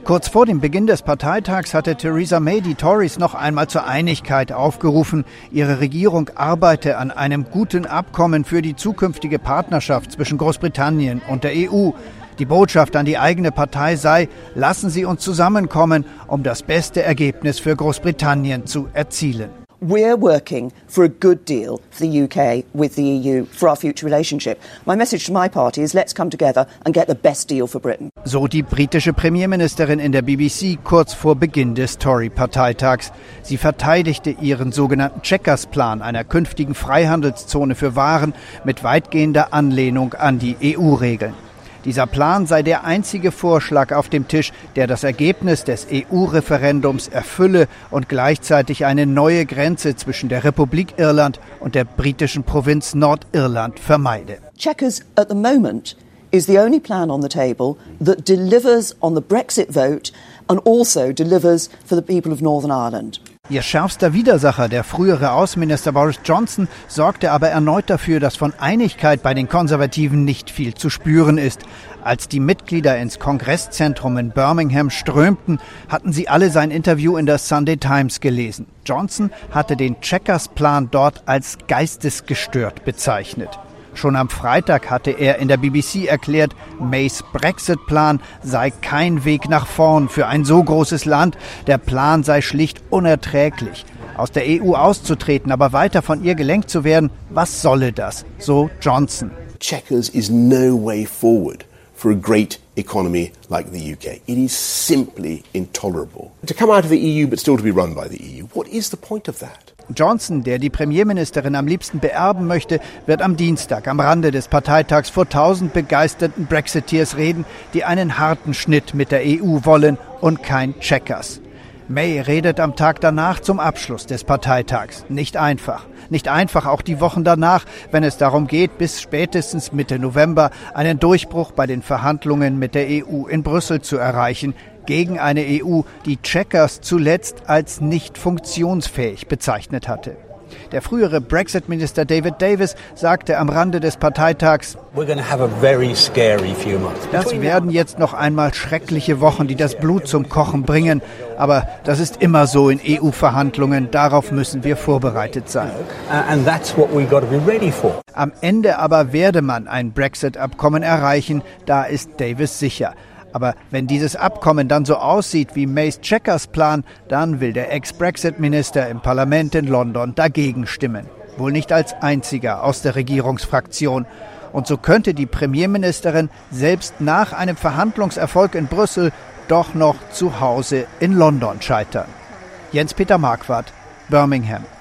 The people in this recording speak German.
Kurz vor dem Beginn des Parteitags hatte Theresa May die Tories noch einmal zur Einigkeit aufgerufen. Ihre Regierung arbeite an einem guten Abkommen für die zukünftige Partnerschaft zwischen Großbritannien und der EU. Die Botschaft an die eigene Partei sei, lassen Sie uns zusammenkommen, um das beste Ergebnis für Großbritannien zu erzielen. We're working for a good deal for the UK with the EU for our future relationship. My message to my party is let's come together and get the best deal for Britain. So die britische Premierministerin in der BBC kurz vor Beginn des Tory-Parteitags. Sie verteidigte ihren sogenannten Chequers-Plan einer künftigen Freihandelszone für Waren mit weitgehender Anlehnung an die EU-Regeln. Dieser Plan sei der einzige Vorschlag auf dem Tisch, der das Ergebnis des EU-Referendums erfülle und gleichzeitig eine neue Grenze zwischen der Republik Irland und der britischen Provinz Nordirland vermeide. Chequers at the moment is the only plan on the table that delivers on the Brexit vote and also delivers for the people of Northern Ireland. Ihr schärfster Widersacher, der frühere Außenminister Boris Johnson, sorgte aber erneut dafür, dass von Einigkeit bei den Konservativen nicht viel zu spüren ist. Als die Mitglieder ins Kongresszentrum in Birmingham strömten, hatten sie alle sein Interview in der Sunday Times gelesen. Johnson hatte den Chequers-Plan dort als geistesgestört bezeichnet. Schon am Freitag hatte er in der BBC erklärt, Mays Brexit-Plan sei kein Weg nach vorn für ein so großes Land. Der Plan sei schlicht unerträglich. Aus der EU auszutreten, aber weiter von ihr gelenkt zu werden, was solle das? So Johnson. Chequers is no way forward for a great economy like the UK. It is simply intolerable. To come out of the EU but still to be run by the EU, what is the point of that? Johnson, der die Premierministerin am liebsten beerben möchte, wird am Dienstag am Rande des Parteitags vor 1000 begeisterten Brexiteers reden, die einen harten Schnitt mit der EU wollen und kein Chequers. May redet am Tag danach zum Abschluss des Parteitags. Nicht einfach. Nicht einfach auch die Wochen danach, wenn es darum geht, bis spätestens Mitte November einen Durchbruch bei den Verhandlungen mit der EU in Brüssel zu erreichen, gegen eine EU, die Chequers zuletzt als nicht funktionsfähig bezeichnet hatte. Der frühere Brexit-Minister David Davis sagte am Rande des Parteitags, das werden jetzt noch einmal schreckliche Wochen, die das Blut zum Kochen bringen. Aber das ist immer so in EU-Verhandlungen, darauf müssen wir vorbereitet sein. Am Ende aber werde man ein Brexit-Abkommen erreichen, da ist Davis sicher. Aber wenn dieses Abkommen dann so aussieht wie Mays Chequers-Plan, dann will der Ex-Brexit-Minister im Parlament in London dagegen stimmen. Wohl nicht als einziger aus der Regierungsfraktion. Und so könnte die Premierministerin selbst nach einem Verhandlungserfolg in Brüssel doch noch zu Hause in London scheitern. Jens-Peter Marquardt, Birmingham.